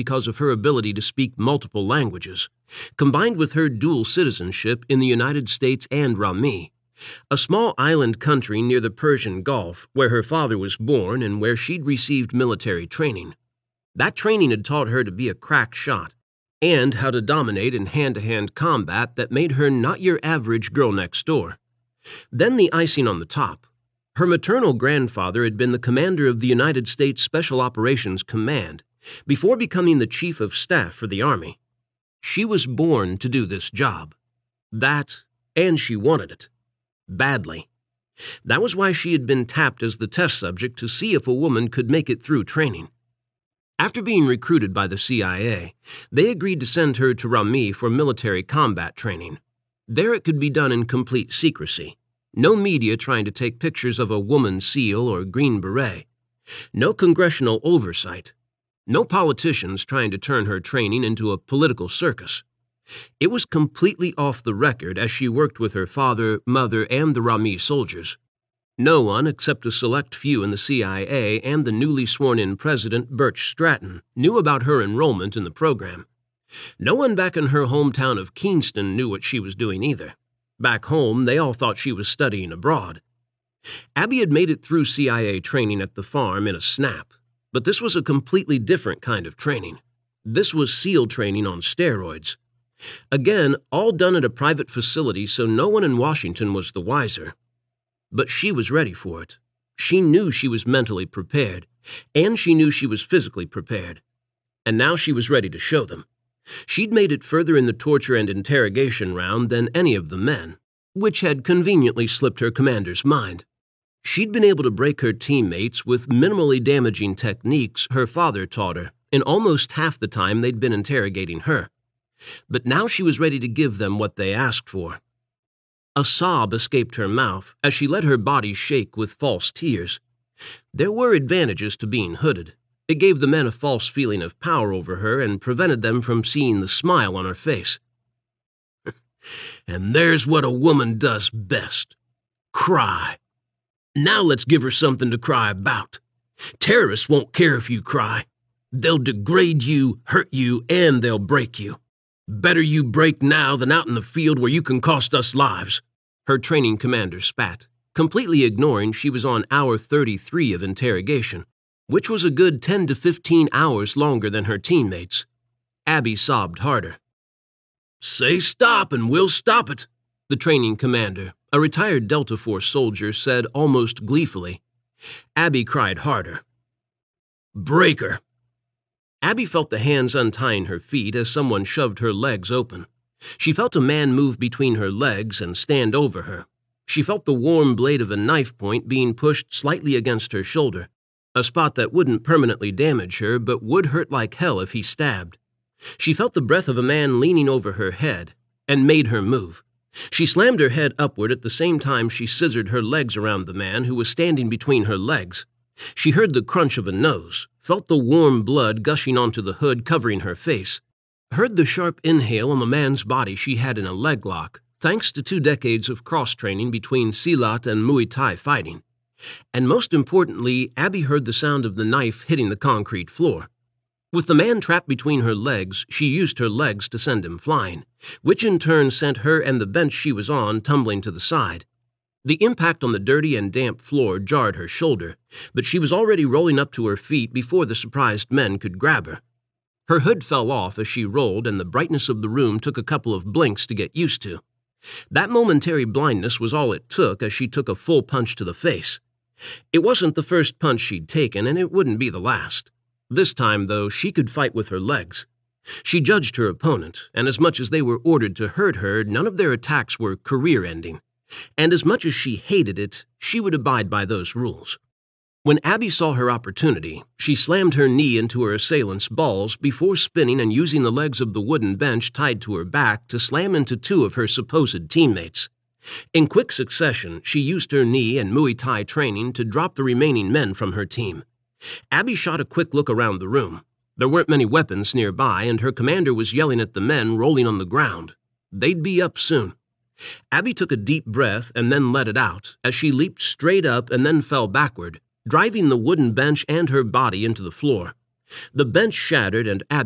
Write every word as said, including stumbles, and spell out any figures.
because of her ability to speak multiple languages, combined with her dual citizenship in the United States and Ramée, a small island country near the Persian Gulf where her father was born and where she'd received military training. That training had taught her to be a crack shot and how to dominate in hand-to-hand combat that made her not your average girl next door. Then the icing on the top. Her maternal grandfather had been the commander of the United States Special Operations Command before becoming the chief of staff for the Army. She was born to do this job. That, and she wanted it. Badly. That was why she had been tapped as the test subject to see if a woman could make it through training. After being recruited by the C I A, they agreed to send her to Ramée for military combat training. There it could be done in complete secrecy. No media trying to take pictures of a woman SEAL or Green Beret. No congressional oversight. No politicians trying to turn her training into a political circus. It was completely off the record as she worked with her father, mother, and the Ramée soldiers. No one except a select few in the C I A and the newly sworn-in president, Birch Stratton, knew about her enrollment in the program. No one back in her hometown of Kingston knew what she was doing either. Back home, they all thought she was studying abroad. Abby had made it through C I A training at the farm in a snap, but this was a completely different kind of training. This was SEAL training on steroids. Again, all done at a private facility, so no one in Washington was the wiser. But she was ready for it. She knew she was mentally prepared, and she knew she was physically prepared. And now she was ready to show them. She'd made it further in the torture and interrogation round than any of the men, which had conveniently slipped her commander's mind. She'd been able to break her teammates with minimally damaging techniques her father taught her in almost half the time they'd been interrogating her. But now she was ready to give them what they asked for. A sob escaped her mouth as she let her body shake with false tears. There were advantages to being hooded. It gave the men a false feeling of power over her and prevented them from seeing the smile on her face. And there's what a woman does best. Cry. Now let's give her something to cry about. Terrorists won't care if you cry. They'll degrade you, hurt you, and they'll break you. Better you break now than out in the field where you can cost us lives. Her training commander spat, completely ignoring she was on hour thirty-three of interrogation, which was a good ten to fifteen hours longer than her teammates. Abby sobbed harder. Say stop and we'll stop it, the training commander, a retired Delta Force soldier, said almost gleefully. Abby cried harder. Break her. Abby felt the hands untying her feet as someone shoved her legs open. She felt a man move between her legs and stand over her. She felt the warm blade of a knife point being pushed slightly against her shoulder, a spot that wouldn't permanently damage her but would hurt like hell if he stabbed. She felt the breath of a man leaning over her head and made her move. She slammed her head upward at the same time she scissored her legs around the man who was standing between her legs. She heard the crunch of a nose, felt the warm blood gushing onto the hood covering her face, heard the sharp inhale on the man's body she had in a leg lock, thanks to two decades of cross-training between Silat and Muay Thai fighting. And most importantly, Abby heard the sound of the knife hitting the concrete floor. With the man trapped between her legs, she used her legs to send him flying, which in turn sent her and the bench she was on tumbling to the side. The impact on the dirty and damp floor jarred her shoulder, but she was already rolling up to her feet before the surprised men could grab her. Her hood fell off as she rolled, and the brightness of the room took a couple of blinks to get used to. That momentary blindness was all it took as she took a full punch to the face. It wasn't the first punch she'd taken, and it wouldn't be the last. This time, though, she could fight with her legs. She judged her opponent, and as much as they were ordered to hurt her, none of their attacks were career-ending. And as much as she hated it, she would abide by those rules. When Abby saw her opportunity, she slammed her knee into her assailant's balls before spinning and using the legs of the wooden bench tied to her back to slam into two of her supposed teammates. In quick succession, she used her knee and Muay Thai training to drop the remaining men from her team. Abby shot a quick look around the room. There weren't many weapons nearby, and her commander was yelling at the men rolling on the ground. They'd be up soon. Abby took a deep breath and then let it out as she leaped straight up and then fell backward, driving the wooden bench and her body into the floor. The bench shattered and Abby